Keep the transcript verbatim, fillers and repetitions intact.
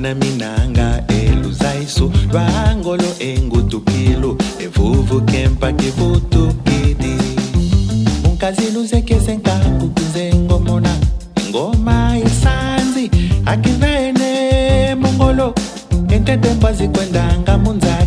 na minanga eluzaisu rangolo engutukilo evuvu kempa kivutukidi unkaziluze kesenkangu kunzengo mona ngoma isanzi akivene mongolo entetembazi kwendanga munza